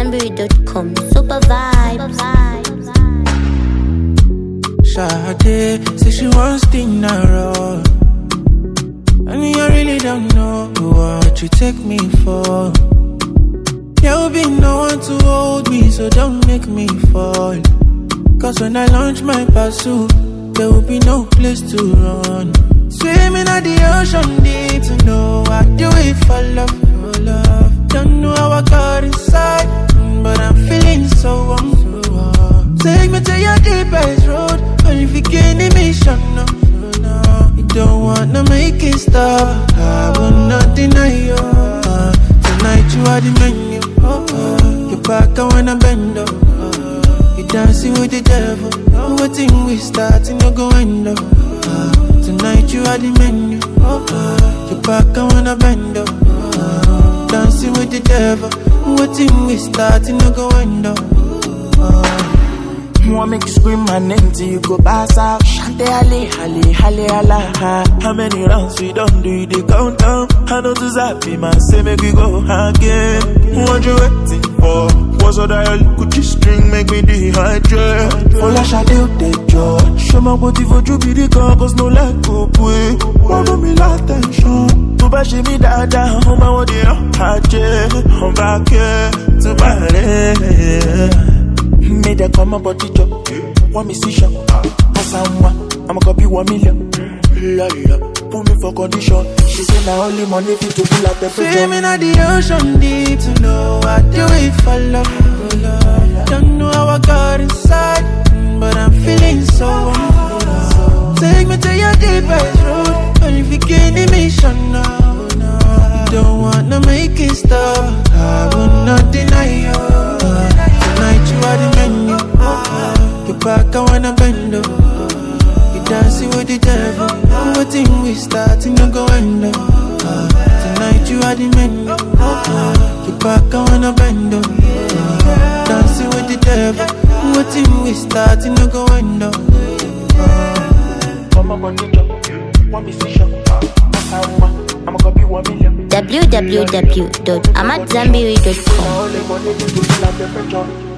AmadZanbury.com. Super vibes. Sade say she wants dinner. And I really don't know what you take me for. There will be no one to hold me, so don't make me fall. Cause when I launch my pursuit, there will be no place to run. Swimming at the ocean deep to know I do it for love, for love. Don't know how I got inside, but I'm feeling so warm. Take me to your deepest road, qualification mission, no. You don't wanna make it stop, I will not deny you. Tonight you are the menu, you're back and when I bend up. You dancing with the devil, waiting we starting to go end up. Tonight you are the menu, you're back and when I bend up. Dancing with the devil, waiting we starting to go end up. Wanna make you scream my name till you go pass out. Shante ale, ale, ale, ala. How many rounds we don't do the countdown? I know to zappy, man, say make we go again. What you waiting for? What's all that could you string make me dehydrate? All I shall do, the joy. Show my body for you be the car, cause no let go, boy. Wanna me la tension. To bash me down, home I want the I'm back here to party. Made them come up body chop. Want me see shop. As I'm a copy 1 million. Put me for condition. She say now only money fit to pull out the pressure. Swimming at the ocean deep to know I do it for love, for love. Don't know how I got inside, but I'm feeling so warm. Take me to your deepest road, qualification mission now. You don't wanna make it stop, I will not deny you. Tonight you are the menu, you're back and when I bend up. You dancing with the devil, waiting we starting to go end up. Tonight you are the menu, you're back and when I bend up. Dancing with the devil, waiting we starting to go end up. www.AmadZanbury.com.